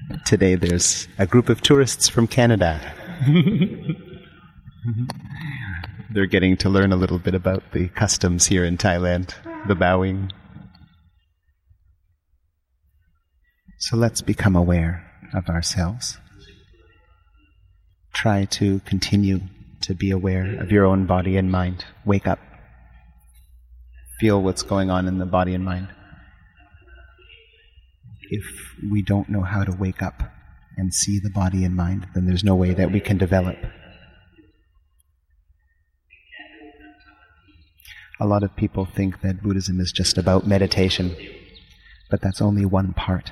Today there's a group of tourists from Canada. They're getting to learn a little bit about the customs here in Thailand, the bowing. So let's become aware of ourselves. Try to continue to be aware of your own body and mind. Wake up. Feel what's going on in the body and mind. If we don't know how to wake up and see the body and mind, then there's no way that we can develop. A lot of people think that Buddhism is just about meditation, but that's only one part.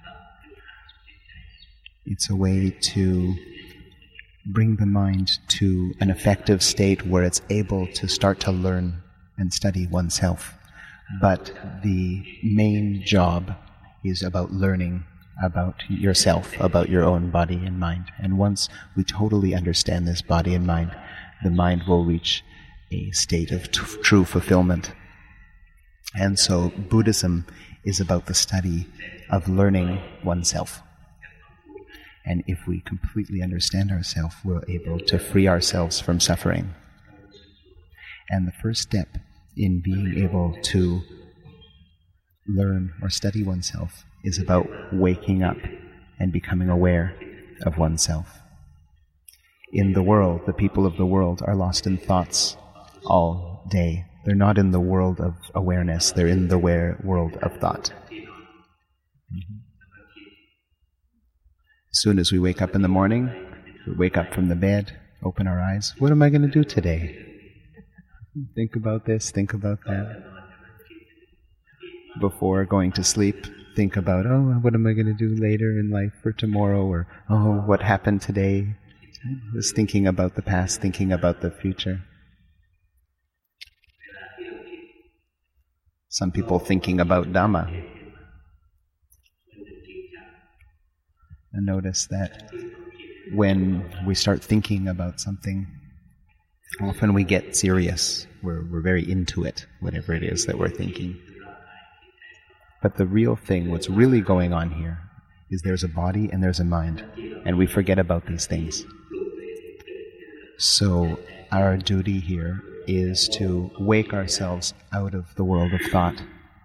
It's a way to bring the mind to an effective state where it's able to start to learn and study oneself. But the main job is about learning about yourself, about your own body and mind. And once we totally understand this body and mind, the mind will reach a state of true fulfillment. And so Buddhism is about the study of learning oneself. And if we completely understand ourselves, we're able to free ourselves from suffering. And the first step in being able to learn or study oneself is about waking up and becoming aware of oneself. In the world, the people of the world are lost in thoughts all day. They're not in the world of awareness, they're in the world of thought. As soon as we wake up in the morning, we wake up from the bed, open our eyes. What am I going to do today? Think about this, think about that. Before going to sleep, think about, what am I going to do later in life for tomorrow? Or, what happened today? Just thinking about the past, thinking about the future. Some people thinking about Dhamma. And notice that when we start thinking about something, often we get serious. We're very into it, whatever it is that we're thinking. But the real thing, what's really going on here, is there's a body and there's a mind, and we forget about these things. So our duty here is to wake ourselves out of the world of thought.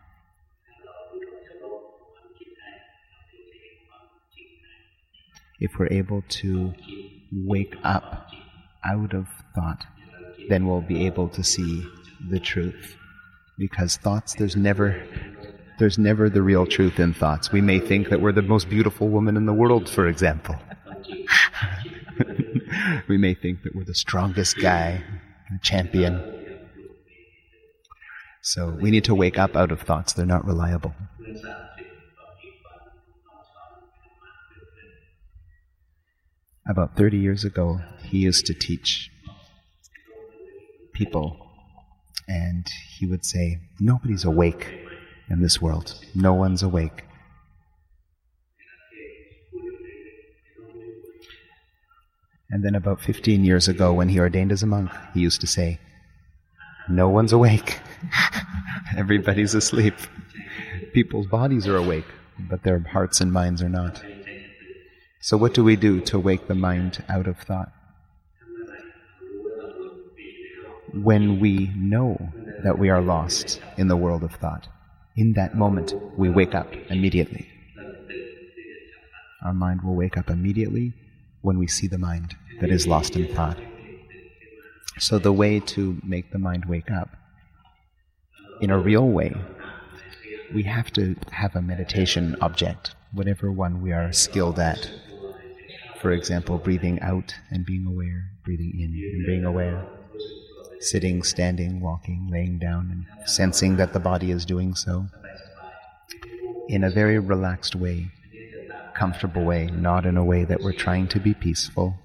If we're able to wake up out of thought, then we'll be able to see the truth. Because thoughts, there's never the real truth in thoughts. We may think that we're the most beautiful woman in the world, for example. We may think that we're the strongest guy, the champion. So we need to wake up out of thoughts. They're not reliable. About 30 years ago, he used to teach people, and he would say, nobody's awake in this world. No one's awake. And then about 15 years ago, when he ordained as a monk, he used to say, no one's awake. Everybody's asleep. People's bodies are awake, but their hearts and minds are not. So what do we do to wake the mind out of thought? When we know that we are lost in the world of thought, in that moment we wake up immediately. Our mind will wake up immediately when we see the mind that is lost in thought. So the way to make the mind wake up in a real way, we have to have a meditation object, whatever one we are skilled at. For example, breathing out and being aware, breathing in and being aware, sitting, standing, walking, laying down, and sensing that the body is doing so in a very relaxed way, comfortable way, not in a way that we're trying to be peaceful.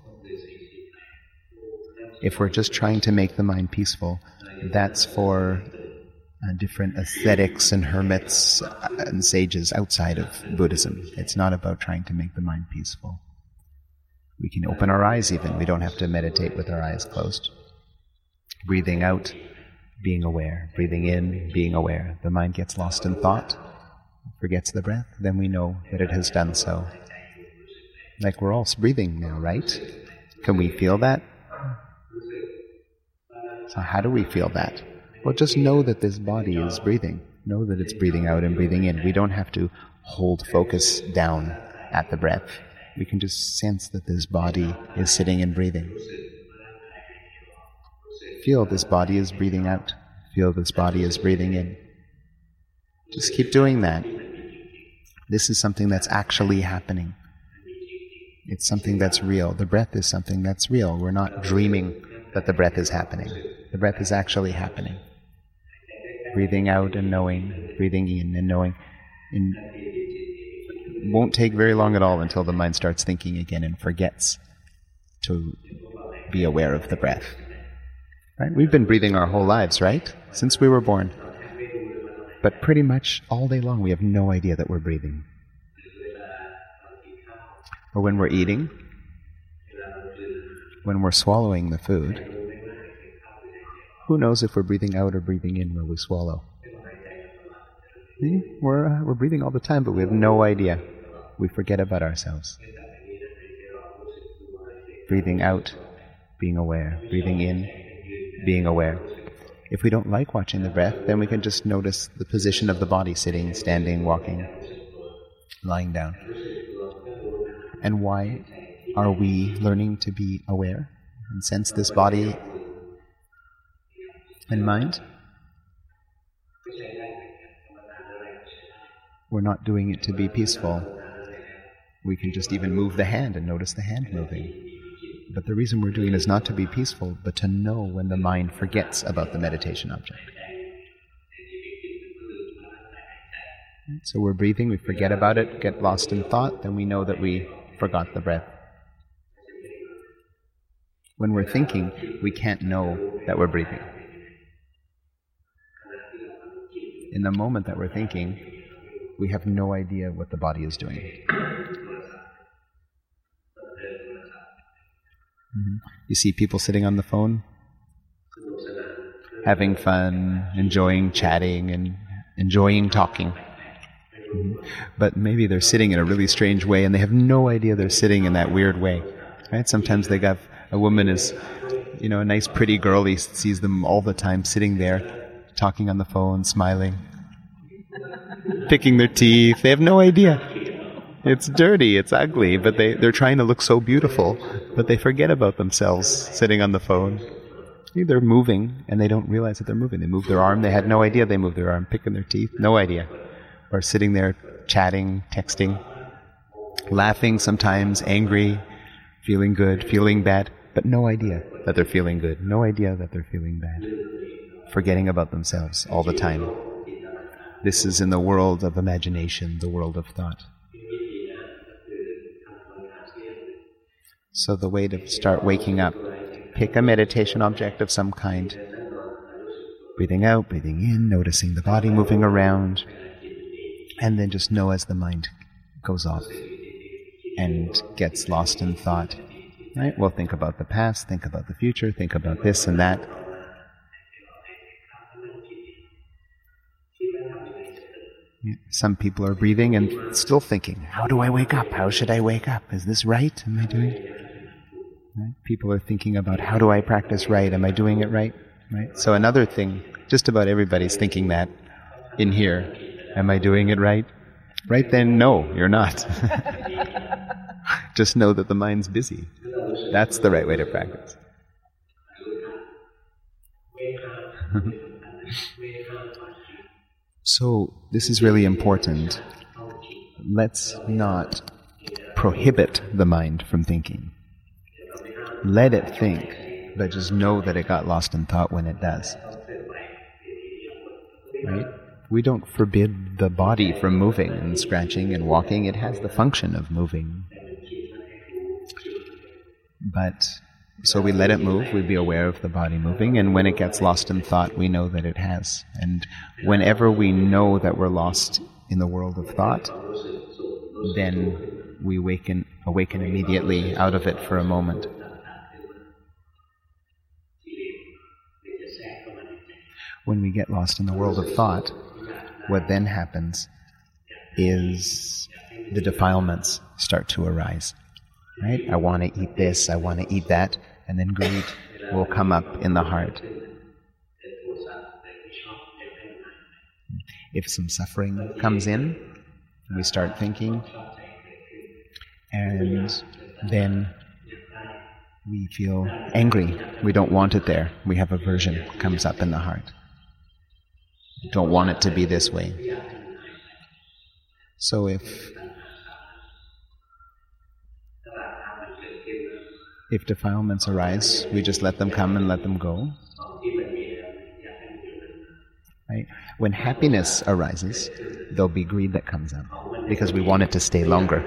If we're just trying to make the mind peaceful, that's for different ascetics and hermits and sages outside of Buddhism. It's not about trying to make the mind peaceful. We can open our eyes even. We don't have to meditate with our eyes closed. Breathing out, being aware. Breathing in, being aware. The mind gets lost in thought, forgets the breath, then we know that it has done so. Like we're all breathing now, right? Can we feel that? So how do we feel that? Well, just know that this body is breathing. Know that it's breathing out and breathing in. We don't have to hold focus down at the breath. We can just sense that this body is sitting and breathing. Feel this body is breathing out. Feel this body is breathing in. Just keep doing that. This is something that's actually happening. It's something that's real. The breath is something that's real. We're not dreaming that the breath is happening. The breath is actually happening. Breathing out and knowing, breathing in and knowing. It won't take very long at all until the mind starts thinking again and forgets to be aware of the breath. Right? We've been breathing our whole lives, right? Since we were born. But pretty much all day long we have no idea that we're breathing. Or when we're eating, when we're swallowing the food, who knows if we're breathing out or breathing in when we swallow? We're breathing all the time, but we have no idea. We forget about ourselves. Breathing out, being aware. Breathing in, being aware. If we don't like watching the breath, then we can just notice the position of the body, sitting, standing, walking, lying down. And why are we learning to be aware and sense this body and mind? We're not doing it to be peaceful. We can just even move the hand and notice the hand moving. But the reason we're doing it is not to be peaceful, but to know when the mind forgets about the meditation object. So we're breathing, we forget about it, get lost in thought, then we know that we forgot the breath. When we're thinking, we can't know that we're breathing. In the moment that we're thinking, we have no idea what the body is doing. You see people sitting on the phone, having fun, enjoying chatting and enjoying talking. But maybe they're sitting in a really strange way and they have no idea they're sitting in that weird way. Right? Sometimes they got a woman is, a nice pretty girl, he sees them all the time sitting there, talking on the phone, smiling, picking their teeth. They have no idea. It's dirty, it's ugly, but they're trying to look so beautiful, but they forget about themselves sitting on the phone. They're moving, and they don't realize that they're moving. They move their arm, they had no idea they moved their arm, picking their teeth, no idea. Or sitting there chatting, texting, laughing sometimes, angry, feeling good, feeling bad, but no idea that they're feeling good, no idea that they're feeling bad. Forgetting about themselves all the time. This is in the world of imagination, the world of thought. So the way to start waking up, pick a meditation object of some kind. Breathing out, breathing in, noticing the body moving around, and then just know as the mind goes off and gets lost in thought. Right? We'll think about the past, think about the future, think about this and that. Some people are breathing and still thinking, how do I wake up? How should I wake up? Is this right? Am I doing it? Right? People are thinking about, how do I practice right? Am I doing it right? Right? So another thing, just about everybody's thinking that in here. Am I doing it right? Right then, no, you're not. Just know that the mind's busy. That's the right way to practice. So, this is really important. Let's not prohibit the mind from thinking. Let it think, but just know that it got lost in thought when it does. Right? We don't forbid the body from moving and scratching and walking. It has the function of moving. But, so we let it move, we be aware of the body moving, and when it gets lost in thought, we know that it has. And whenever we know that we're lost in the world of thought, then we awaken immediately out of it for a moment. When we get lost in the world of thought, what then happens is the defilements start to arise. right? I want to eat this, I want to eat that, and then greed will come up in the heart. If some suffering comes in, we start thinking, and then we feel angry. We don't want it there. We have aversion comes up in the heart. We don't want it to be this way. So if defilements arise, we just let them come and let them go. Right? When happiness arises, there'll be greed that comes up because we want it to stay longer.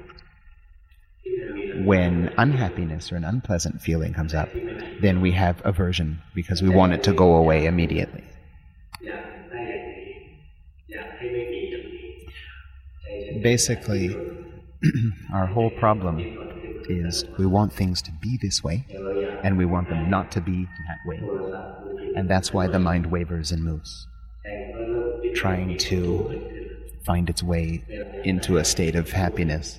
When unhappiness or an unpleasant feeling comes up, then we have aversion because we want it to go away immediately. Basically, our whole problem is we want things to be this way, and we want them not to be that way. And that's why the mind wavers and moves, trying to find its way into a state of happiness.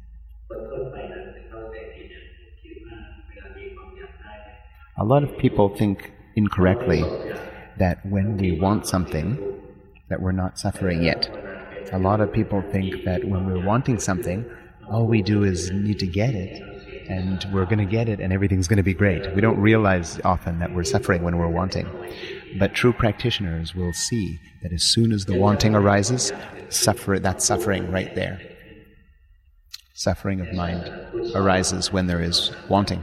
A lot of people think incorrectly that when we want something, that we're not suffering yet. A lot of people think that when we're wanting something, all we do is need to get it, and we're going to get it, and everything's going to be great. We don't realize often that we're suffering when we're wanting. But true practitioners will see that as soon as the wanting arises, that's suffering right there. Suffering of mind arises when there is wanting.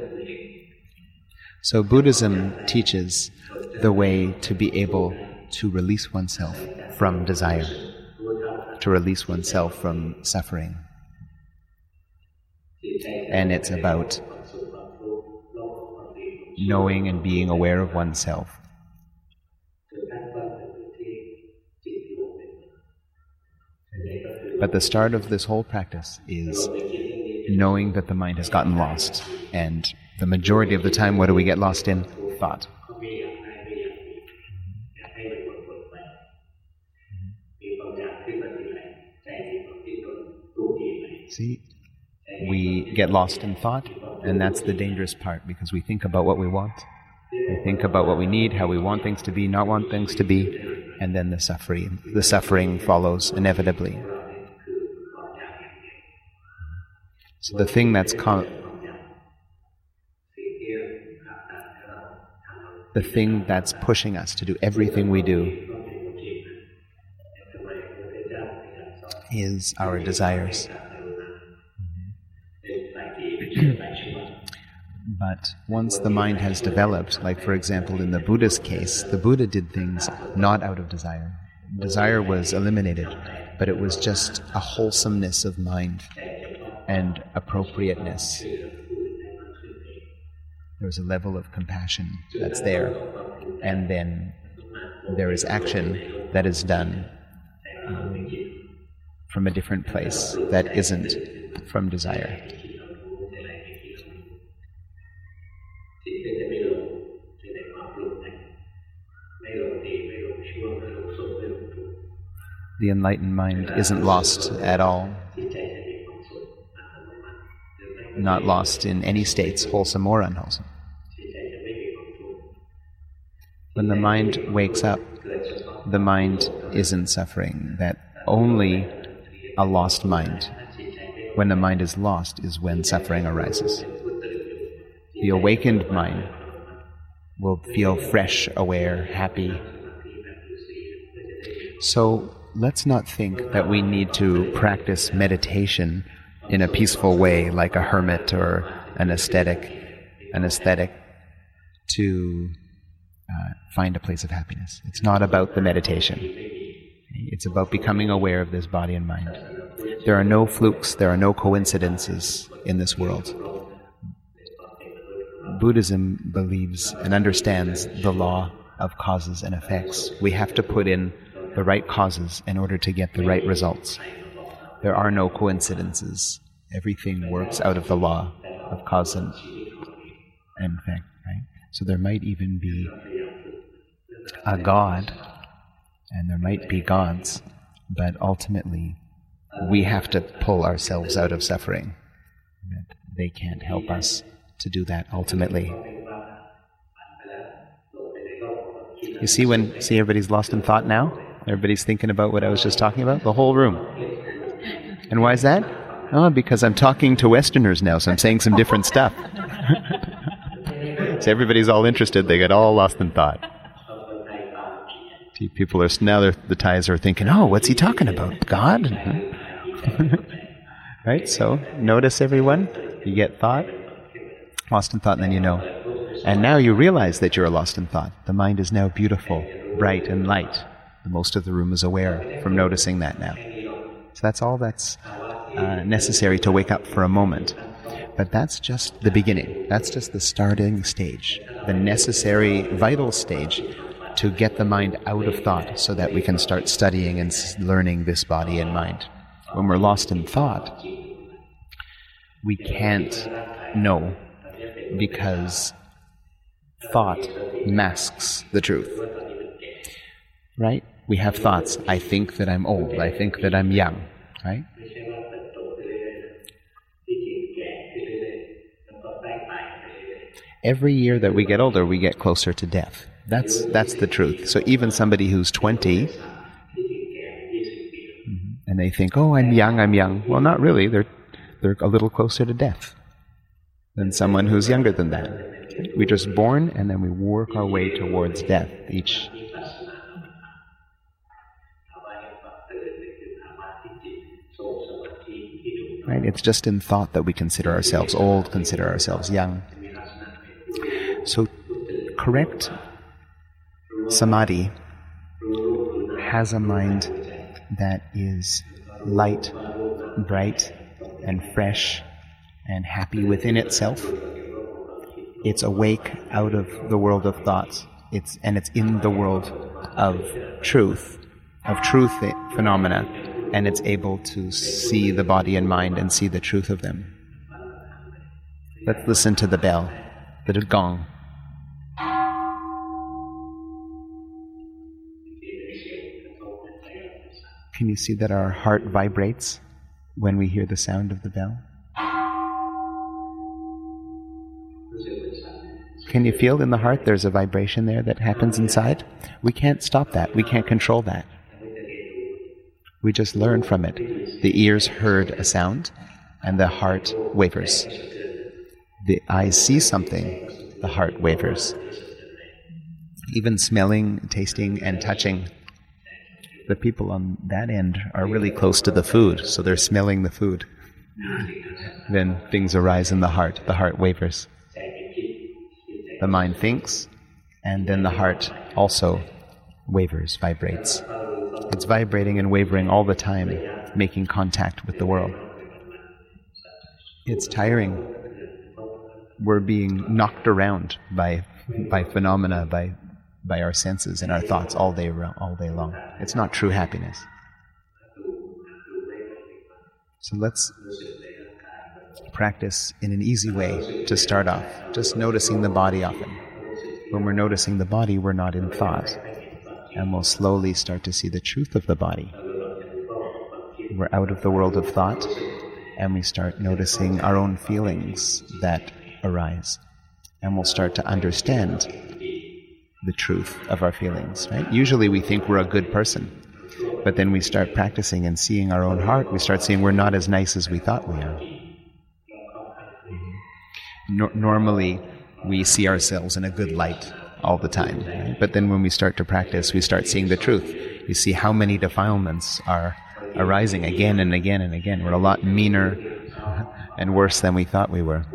So Buddhism teaches the way to be able to release oneself from desire, to release oneself from suffering. And it's about knowing and being aware of oneself. But the start of this whole practice is knowing that the mind has gotten lost. And the majority of the time, what do we get lost in? Thought. See? We get lost in thought, and that's the dangerous part, because we think about what we want. We think about what we need, how we want things to be, not want things to be, and then the suffering follows inevitably. So the thing that's pushing us to do everything we do is our desires. But once the mind has developed, like for example in the Buddha's case, the Buddha did things not out of desire. Desire was eliminated, but it was just a wholesomeness of mind and appropriateness. There's a level of compassion that's there, and then there is action that is done from a different place that isn't from desire. The enlightened mind isn't lost at all. Not lost in any states, wholesome or unwholesome. When the mind wakes up, the mind isn't suffering. That only a lost mind, when the mind is lost, is when suffering arises. The awakened mind will feel fresh, aware, happy. So let's not think that we need to practice meditation in a peaceful way, like a hermit or an ascetic, to find a place of happiness. It's not about the meditation. It's about becoming aware of this body and mind. There are no flukes, there are no coincidences in this world. Buddhism believes and understands the law of causes and effects. We have to put in the right causes in order to get the right results. There are no coincidences. Everything works out of the law of cause and effect, right? So there might even be a God, and there might be gods, but ultimately we have to pull ourselves out of suffering. they can't help us to do that ultimately. You see everybody's lost in thought now? Everybody's thinking about what I was just talking about? The whole room. And why is that? Oh, because I'm talking to Westerners now, so I'm saying some different stuff. So everybody's all interested. They get all lost in thought. People are now. The Thais are thinking, "Oh, what's he talking about? God?" Right. So notice everyone. You get thought, lost in thought, and then you know. And now you realize that you're lost in thought. The mind is now beautiful, bright, and light. Most of the room is aware from noticing that now. So that's all that's necessary to wake up for a moment. But that's just the beginning. That's just the starting stage, the necessary, vital stage to get the mind out of thought so that we can start studying and learning this body and mind. When we're lost in thought, we can't know because thought masks the truth. Right? We have thoughts. I think that I'm old. I think that I'm young. Right? Every year that we get older, we get closer to death. That's the truth. So even somebody who's 20, and they think, "Oh, I'm young." Well, not really. They're a little closer to death than someone who's younger than that. We're just born, and then we work our way towards death each. Right? It's just in thought that we consider ourselves old, consider ourselves young. So, correct samadhi has a mind that is light, bright, and fresh, and happy within itself. It's awake out of the world of thoughts. It's in the world of truth phenomena, and it's able to see the body and mind and see the truth of them. Let's listen to the bell, the gong. Can you see that our heart vibrates when we hear the sound of the bell? Can you feel in the heart there's a vibration there that happens inside? We can't stop that. We can't control that. We just learn from it. The ears heard a sound, and the heart wavers. The eyes see something, the heart wavers. Even smelling, tasting, and touching. The people on that end are really close to the food, so they're smelling the food. Then things arise in the heart wavers. The mind thinks, and then the heart also wavers, vibrates. It's vibrating and wavering all the time, making contact with the world. It's tiring. We're being knocked around by phenomena, by our senses and our thoughts all day long. It's not true happiness. So let's practice in an easy way to start off, just noticing the body often. When we're noticing the body, we're not in thought, and we'll slowly start to see the truth of the body. We're out of the world of thought, and we start noticing our own feelings that arise, and we'll start to understand the truth of our feelings, right? Usually we think we're a good person, but then we start practicing and seeing our own heart. We start seeing we're not as nice as we thought we are. Normally, we see ourselves in a good light all the time, right? But then when we start to practice, we start seeing the truth. You see how many defilements are arising again and again and again. We're a lot meaner and worse than we thought we were.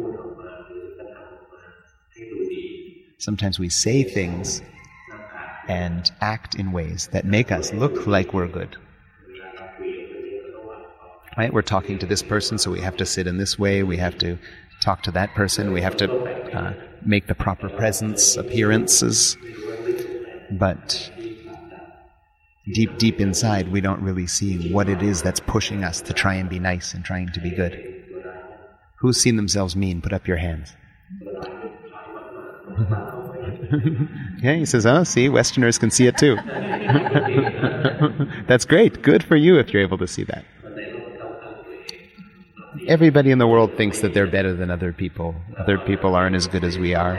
Sometimes we say things and act in ways that make us look like we're good. Right? We're talking to this person, so we have to sit in this way. We have to talk to that person. We have to make the proper presence, appearances. But deep inside, we don't really see what it is that's pushing us to try and be nice and trying to be good. Who's seen themselves mean? Put up your hands. Yeah, he says, "Oh, see, Westerners can see it too." That's great. Good for you if you're able to see that. Everybody in the world thinks that they're better than other people. Other people aren't as good as we are.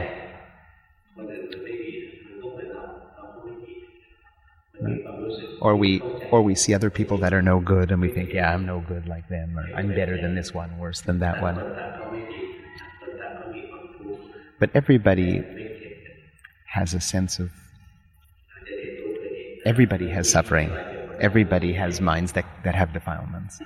Or we see other people that are no good and we think, yeah, I'm no good like them, or I'm better than this one, worse than that one. But everybody has a sense of... Everybody has suffering. Everybody has minds that have defilements.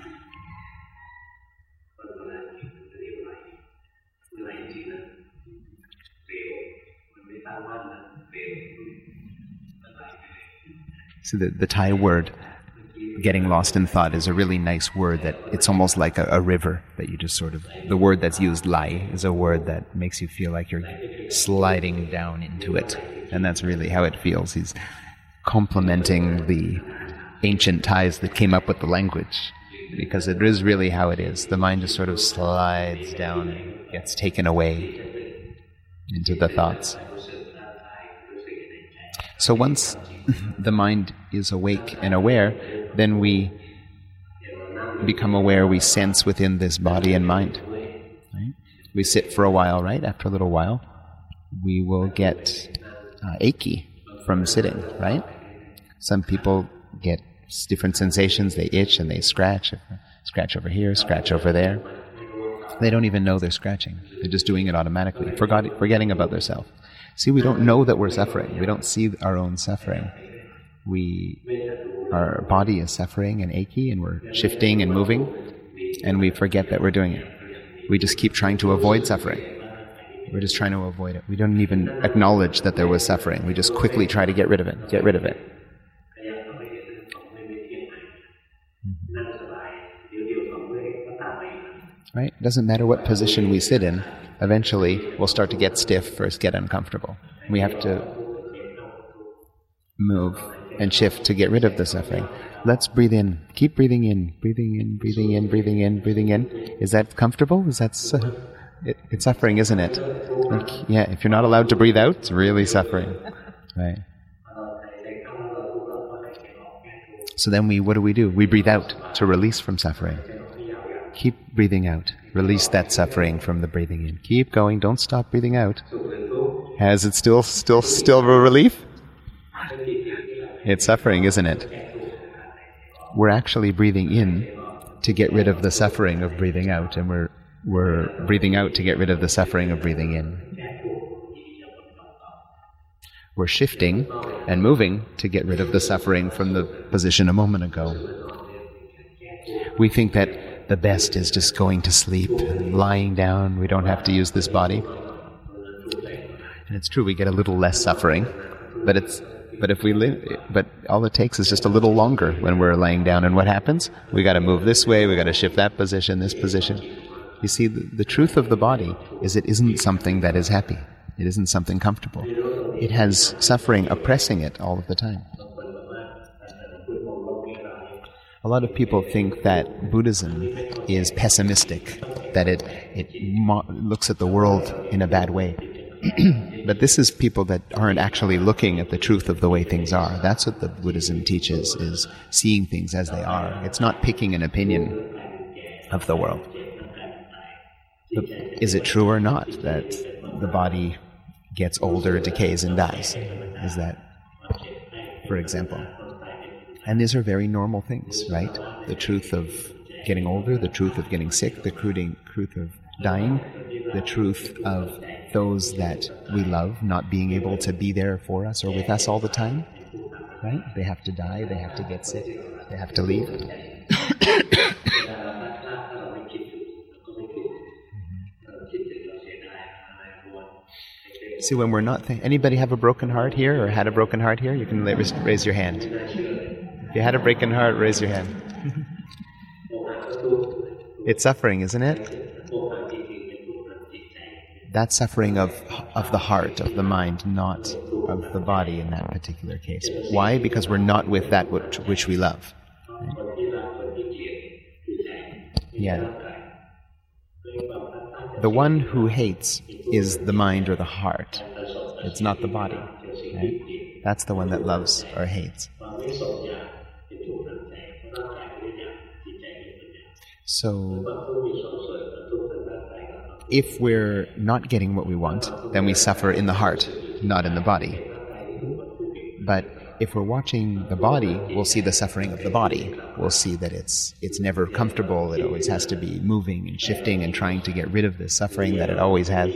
So the Thai word, getting lost in thought, is a really nice word that it's almost like a river that you just sort of... The word that's used, lai, is a word that makes you feel like you're sliding down into it. And that's really how it feels. He's complementing the ancient Thais that came up with the language, because it is really how it is. The mind just sort of slides down, gets taken away into the thoughts. So once the mind is awake and aware, then we become aware, we sense within this body and mind. Right? We sit for a while, right? After a little while, we will get achy from sitting, right? Some people get different sensations. They itch and they scratch over here, scratch over there. They don't even know they're scratching. They're just doing it automatically, forgetting about their self. See, we don't know that we're suffering. We don't see our own suffering. Our body is suffering and achy, and we're shifting and moving, and we forget that we're doing it. We just keep trying to avoid suffering. We're just trying to avoid it. We don't even acknowledge that there was suffering. We just quickly try to get rid of it. Right? It doesn't matter what position we sit in. Eventually, we'll start to get stiff or get uncomfortable. We have to move and shift to get rid of the suffering. Let's breathe in. Keep breathing in. Breathing in, breathing in, breathing in, breathing in. Is that comfortable? Is that... It's suffering, isn't it? Yeah, if you're not allowed to breathe out, it's really suffering. Right. So then what do? We breathe out to release from suffering. Keep breathing out. Release that suffering from the breathing in. Keep going. Don't stop breathing out. Has it still a relief? It's suffering, isn't it? We're actually breathing in to get rid of the suffering of breathing out, and we're breathing out to get rid of the suffering of breathing in. We're shifting and moving to get rid of the suffering from the position a moment ago. We think that the best is just going to sleep, lying down. We don't have to use this body. And it's true, we get a little less suffering, but all it takes is just a little longer when we're laying down. And what happens? We got to move this way, we got to shift that position, this position. You see, the truth of the body is it isn't something that is happy. It isn't something comfortable. It has suffering oppressing it all of the time. A lot of people think that Buddhism is pessimistic, that it looks at the world in a bad way. But this is people that aren't actually looking at the truth of the way things are. That's what the Buddhism teaches, is seeing things as they are. It's not picking an opinion of the world. But is it true or not that the body gets older, decays, and dies? Is that, for example? And these are very normal things, right? The truth of getting older, the truth of getting sick, the truth of dying, the truth of those that we love not being able to be there for us or with us all the time, right? They have to die, they have to get sick, they have to leave. See, when we're not... Anybody have a broken heart here or had a broken heart here? You can raise your hand. If you had a broken heart, raise your hand. It's suffering, isn't it? That's suffering of the heart, of the mind, not of the body in that particular case. Why? Because we're not with that which we love. Right? Yeah. The one who hates is the mind or the heart. It's not the body. Right? That's the one that loves or hates. So if we're not getting what we want, then we suffer in the heart, not in the body. But if we're watching the body, we'll see the suffering of the body. We'll see that it's never comfortable. It always has to be moving and shifting and trying to get rid of the suffering that it always has.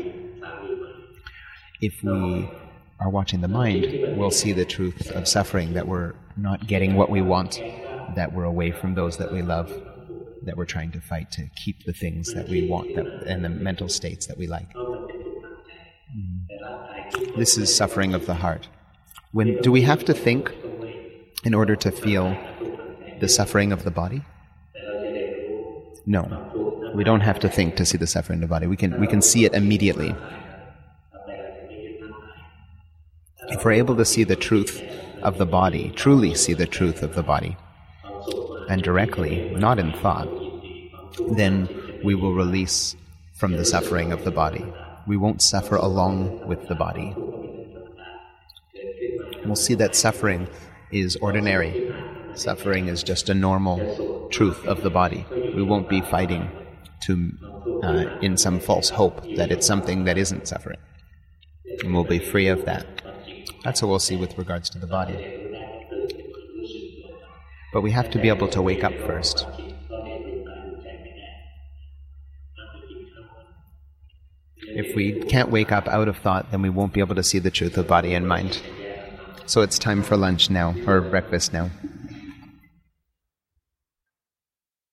If we are watching the mind, we'll see the truth of suffering, that we're not getting what we want, that we're away from those that we love, that we're trying to fight to keep the things that we want, and the mental states that we like. This is suffering of the heart. Do we have to think in order to feel the suffering of the body? No. We don't have to think to see the suffering of the body. We can see it immediately. If we're able to see the truth of the body, truly see the truth of the body, and directly, not in thought, then we will release from the suffering of the body. We won't suffer along with the body. We'll see that suffering is ordinary. Suffering is just a normal truth of the body. We won't be fighting in some false hope that it's something that isn't suffering. And we'll be free of that. That's what we'll see with regards to the body. But we have to be able to wake up first. If we can't wake up out of thought, then we won't be able to see the truth of body and mind. So it's time for lunch now, or breakfast now.